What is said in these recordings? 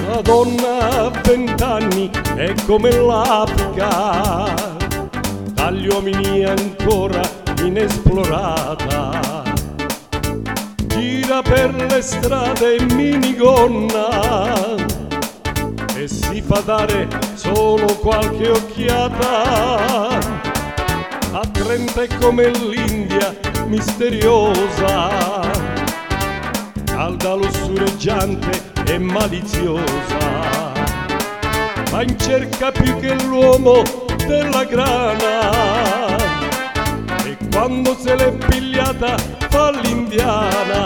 La donna a 20 anni è come l'Africa, dagli uomini ancora inesplorata. Gira per le strade in minigonna e si fa dare solo qualche occhiata. A 30 è come l'India misteriosa, calda, lussureggiante e maliziosa, ma in cerca più che l'uomo della grana, e quando se l'è pigliata fa l'indiana.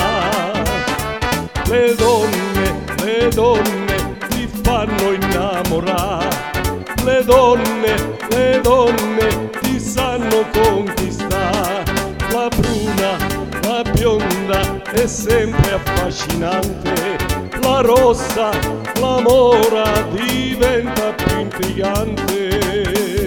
Le donne ti fanno innamorare, le donne ti sanno conquistare. La bruna, la bionda è sempre affascinante, la rossa, la mora diventa più intrigante.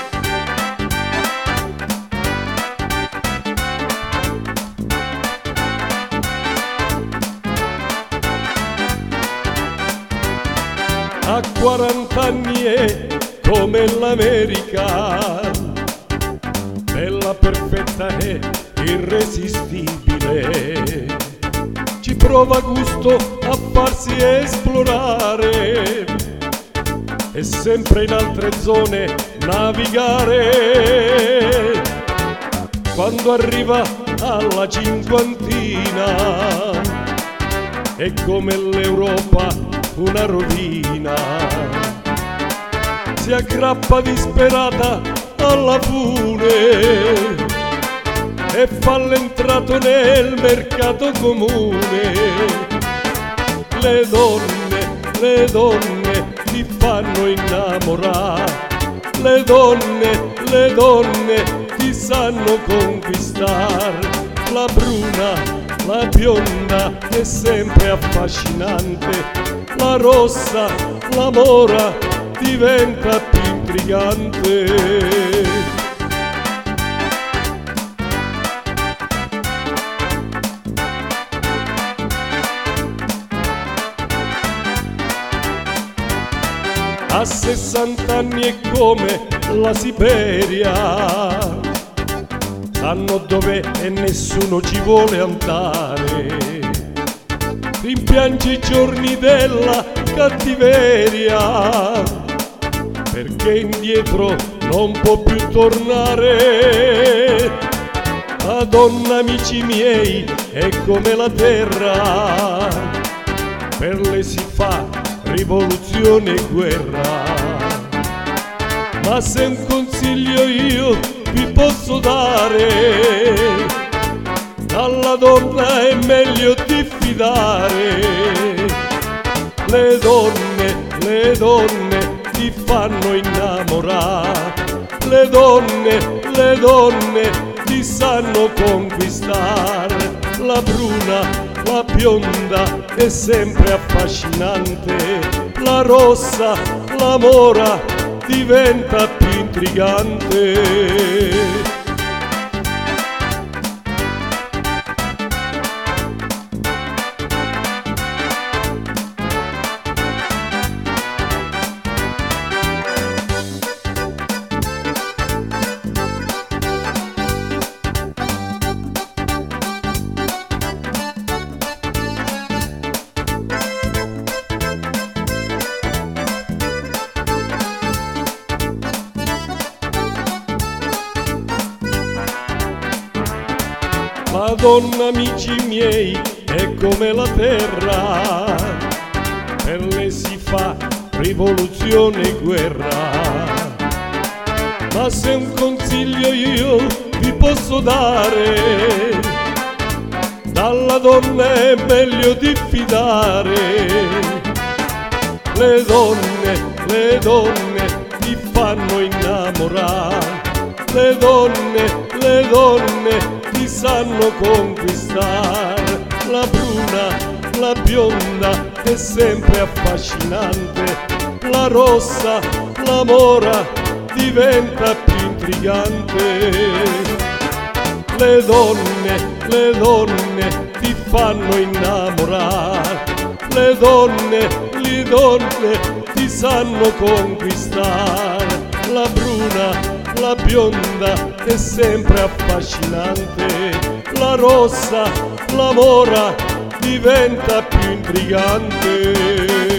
A 40 anni è come l'America, bella, perfetta e irresistibile. Ci prova gusto a farsi esplorare e sempre in altre zone navigare. Quando arriva alla cinquantina è come l'Europa una rovina, si aggrappa disperata alla fune e fa l'entrato nel mercato comune. Le donne ti fanno innamorare, le donne ti sanno conquistare. La bruna, la bionda è sempre affascinante, la rossa, la mora diventa più intrigante. A 60 anni è come la Siberia, sanno dove e nessuno ci vuole andare. Rimpiange i giorni della cattiveria, perché indietro non può più tornare. La donna, amici miei, è come la terra, per lei si fa rivoluzione e guerra. Ma se un consiglio io vi posso dare, dalla donna è meglio diffidare. Le donne ti fanno innamorare, le donne ti sanno conquistare. La bruna, la bionda è sempre affascinante, la rossa, la mora diventa più intrigante. La donna, amici miei, è come la terra, per lei si fa rivoluzione e guerra. Ma se un consiglio io vi posso dare, dalla donna è meglio diffidare. Le donne ti fanno innamorare, le donne ti sanno conquistare. La bruna, la bionda è sempre affascinante, la rossa, la mora diventa più intrigante. Le donne ti fanno innamorare, le donne ti sanno conquistare. La bruna, la bionda è sempre affascinante, la rossa, la mora diventa più intrigante.